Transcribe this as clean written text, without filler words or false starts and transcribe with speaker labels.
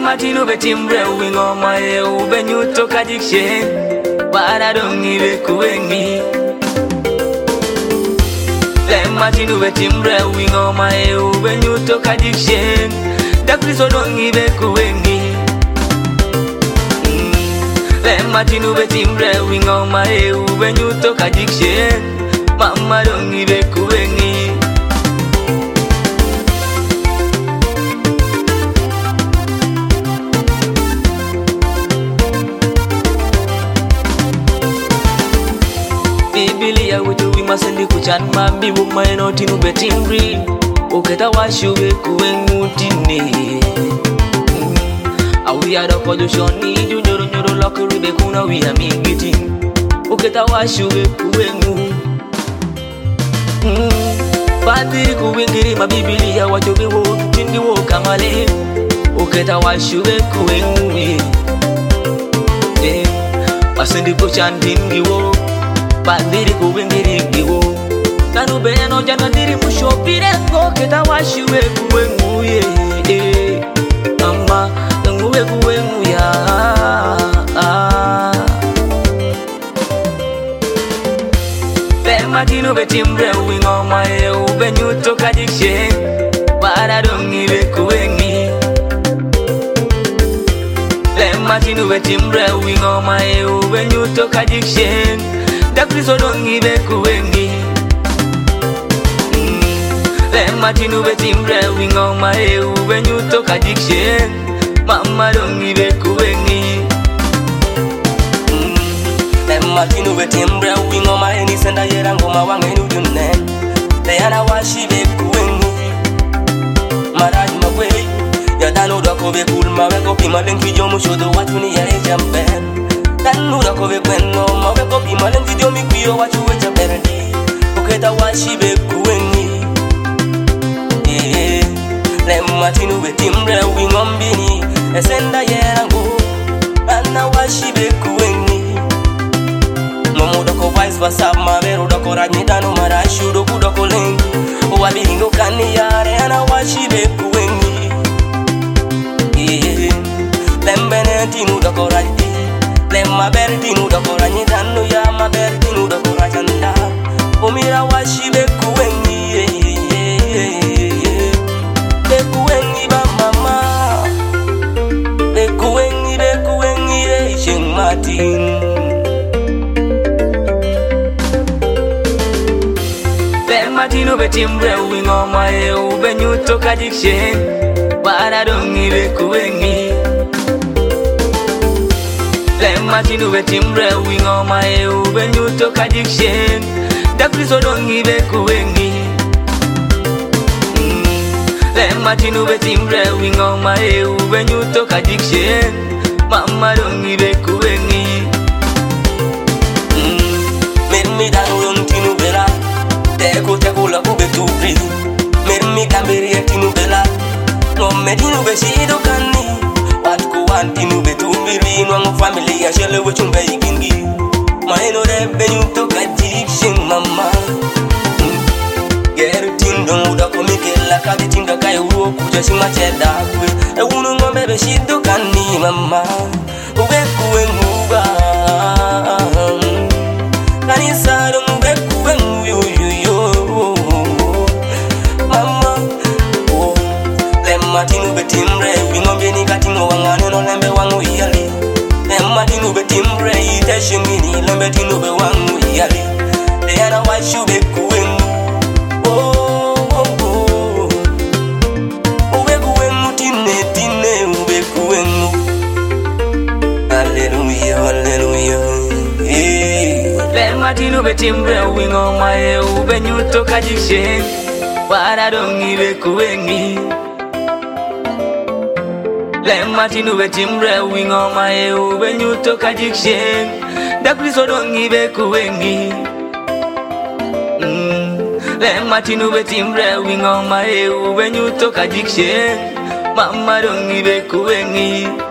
Speaker 1: Matino betimbre wingo mae ubenyuto kadikshe Para dongi bekuengi Le matino betimbre wingo mae ubenyuto kadikshe Dakriso dongi bekuengi Le matino betimbre wingo mae ubenyuto kadikshe Mama dongi bekuengi Biblia wuju wi masendi kuchan mambi bu maino tinu betimri uketa washuwe kuengutine Awi ada kojoshoni junyoro nyoro lokuri be kuna wi amigiti uketa washuwe kuengu Padiri kuwingiri mabiblia wajobe wo tindi wo kamale uketa washuwe kuengu Masendi kuchan tingi wo Padiri kuwingiri giwo Kanu beno jana diri mushopire ngo Keta washiwe kuwengu ye Ama nguwe kuwengu ya Pema tinu betimbre wingo mae ubenyuto kadikshe Para dongi be kuwengi Pema tinu betimbre wingo mae ubenyuto kadikshe Dakriso dongi bekuengi Le matinu betimbre wingo mae ubenyuto kadikshe Mama dongi bekuengi Le matinu betimbre wingo mae ni senda yera ngoma wangenu dunne Le yana washi bekuengi Maraj magwe Ya dano doko bekulma weko pima lenki jomu shodo watuni ya ejampen Tanu da kobe kweno mawe kopi malengi dio mikwiyo wachuwe chaperdi Uketa washibe kuwengi Le matinu betimbre wingombini Esenda yerangu Ana washibe kuwengi Momo doko vice versa maberu doko rajnidano marashu doku doko lengi Uwabiringo kani yare ana washibe kuwengi Lembene tinu doko rajdi Le maberdinu doko ranyidano ya maberdinu doko rajanda Umira washibe kuwengi Bekuwengi ba mama Bekuwengi Sheng Martin Le matino betimbre wingo mae ubenyuto kadikshe Para dongi bekuwengi Le matinu betimbre wingo mae ubenyuto kadikshe Dakriso dongi bekuengi Le matinu betimbre wingo mae ubenyuto kadikshe Mama dongi bekuengi Mermi danu yon tinu bela Teko la kubetubri Mermi kambiri ya tinu bela Ngome tinu beshido kani Watku wantinu betubiri Nwangu familia shele wechunga ikingi Maino rebe nyuto kadikshin mama Geru tindo udako mikela Kadi tinga kaya uo kuja shima cheda kwe Unu ngombe beshido kani mama Uweku wenguba Kanisa dong uweku wengu yo Mama Lema tinu betimbre Wingombe ni katino wangane no lembe wangu iyali Lema tinu betimbre ite shingini Lembe tinu be wangu iyali Leyana washu bekuwengu Ubekuwengu tine ubekuwengu Hallelujah, hallelujah Lema tinu betimbre wingo mae ubenyuto kadikshe Para dongi bekuwengi Le matinu betimbre wingo mae ubenyuto kadikshe Dakriso dongi bekuwengi Le matinu betimbre wingo mae ubenyuto kadikshe Mama dongi bekuwengi